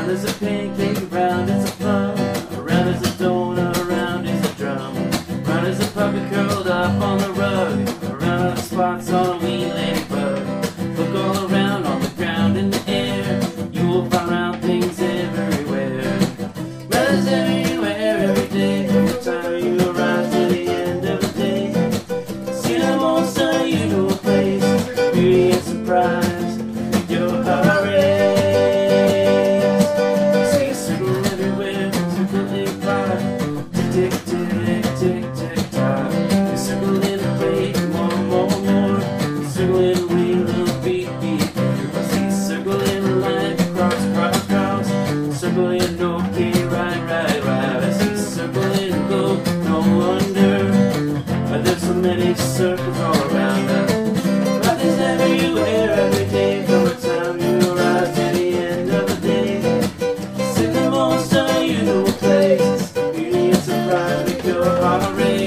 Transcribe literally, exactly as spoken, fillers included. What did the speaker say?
Round is a pancake, round is a plum, round is a donut, round is a drum. Round is a puppy curled up on the rug, round are the spots on a wee ladybug. Look all around on the ground in the air, you will find round things everywhere. Round is everywhere every day, from the time you arrive to the end of the day. See the most unusual place, beauty and surprise, your heart race. See a circle everywhere, circle in five, tick tick tick tick tick tock. A circle in the plate, more more more. A circle in the wheel of beat beat. I see a circle in life, cross cross cross. A circle in okay, right right right. I see a circle in go, no wonder. There's so many circles all around us. Life is everywhere every day, from the time you arrive to the end of the day. See the most unusual place, beauty and surprise make your heart race.